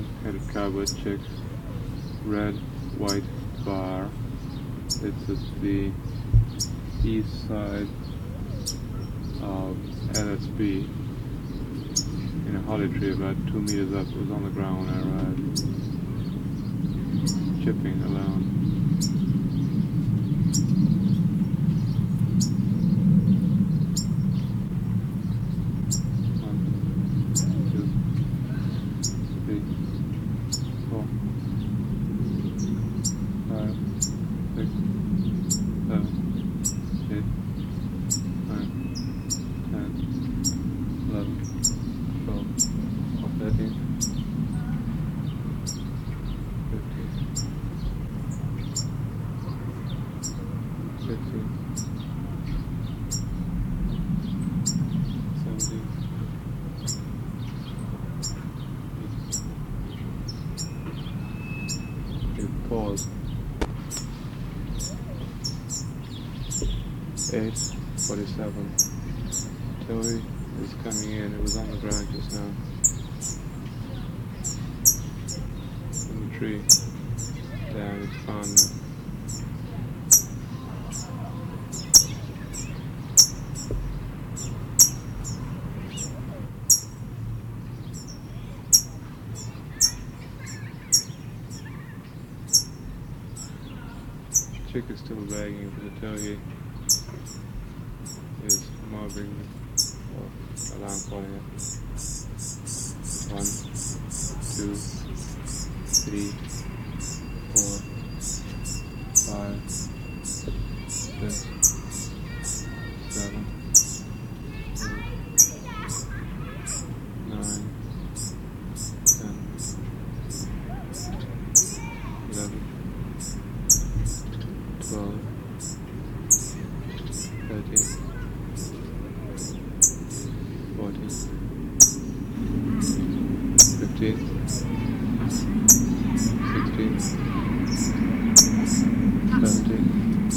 Headed cowboy chick, red, white bar. It's at the east side of LSB in a holly tree about 2 meters up. It was on the ground when I arrived, chipping alone. Pause. 8:47. Toey is coming in. It was on the ground just now. In the tree. Down, it's gone now. Chick is still begging for the Toey is mobbing or alarm calling it. 1, 2, 3, 4, 5, 6, 7, 8, 9, 10, 11, 12, 13, 14, 15, 16, 17,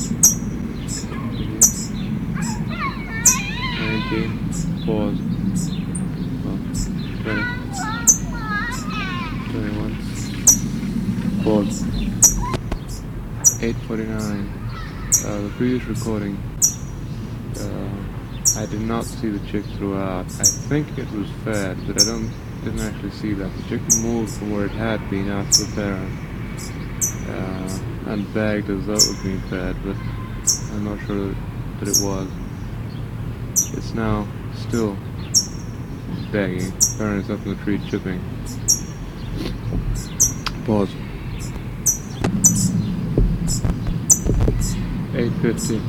18, 19, pause, 20, 21, pause. 8:49. The previous recording, I did not see the chick throughout. I think it was fed, but I didn't actually see that. The chick moved from where it had been out to the parent, and begged as though it was being fed, but I'm not sure that it was. It's now still begging. Parent's up in the tree chipping. Pause. 8:50.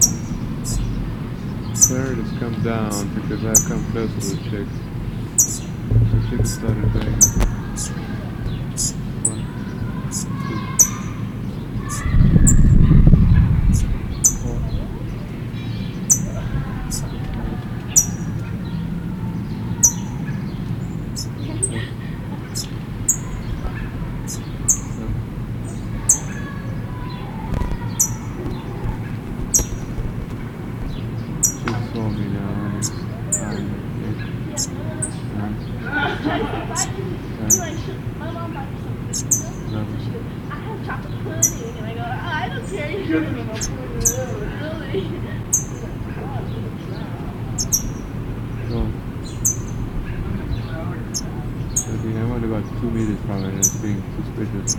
Parent has come down because I've come closer to the chick. The chick has started begging. 1, I have chocolate pudding, and I go, I don't care. You're gonna really. I went about 2 meters from it, and it's being suspicious.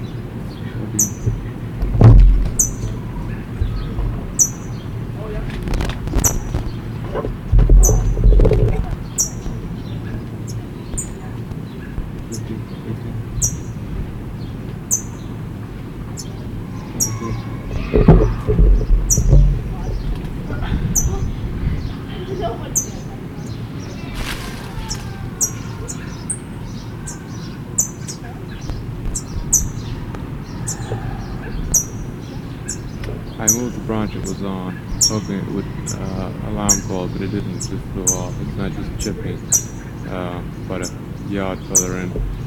I moved the branch it was on, hoping it would alarm call, but it didn't. It just flew off. It's not just chipping, but a yard further in.